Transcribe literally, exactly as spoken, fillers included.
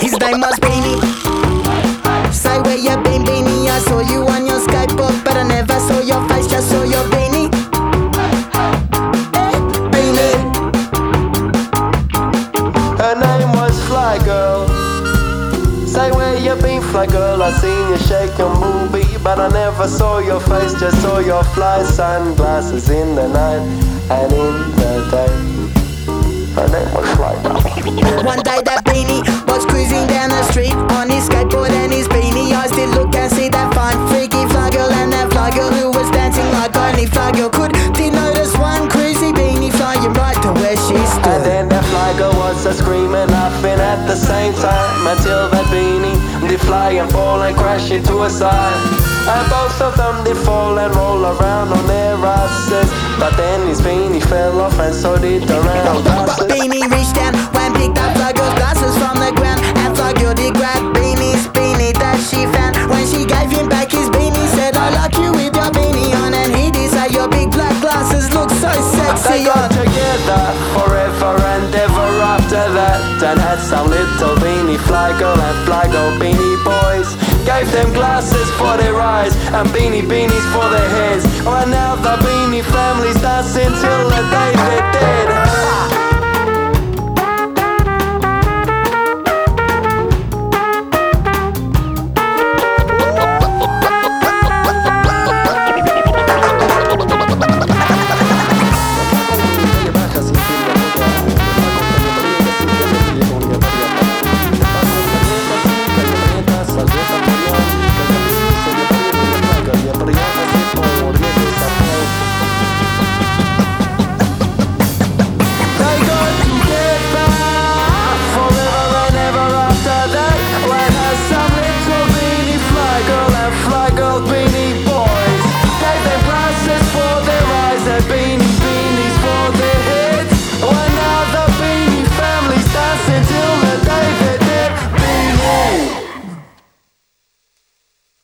His name was Beanie. Say where you been, Beanie. I saw you on your skateboard, but I never saw your face, just saw your beanie. Hey, Beanie. Her name was Fly Girl. Say where you been, Fly Girl. I seen you shake your movie, but I never saw your face, just saw your fly sunglasses in the night and in the day. Her name was Fly Girl. One day that Beanie was cruising down the street on his skateboard and his beanie. I still look and see that fine freaky Fly Girl and that Fly Girl who was dancing like only Fly Girl could. Did notice one cruisy beanie flying right to where she stood. And then that Fly Girl was a screaming, laughing at the same time, until that beanie did fly and fall and crash into a side. And both of them did fall and roll around on their asses, but then his beanie fell off and so did the round glasses. Beanie reached down and picked up Fly Girl's glasses from the ground, and Fly Girl did grab Beanie's beanie that she found. When she gave him back his beanie, said, I like you with your beanie on, and he did say your big black glasses look so sexy They got on. together forever and ever after that, and had some little beanie Fly Girl and Fly Girl beanie boys. Gave them glasses for their eyes and beanie beanies for their heads. Right now the beanie family's dancing till the day they're dead.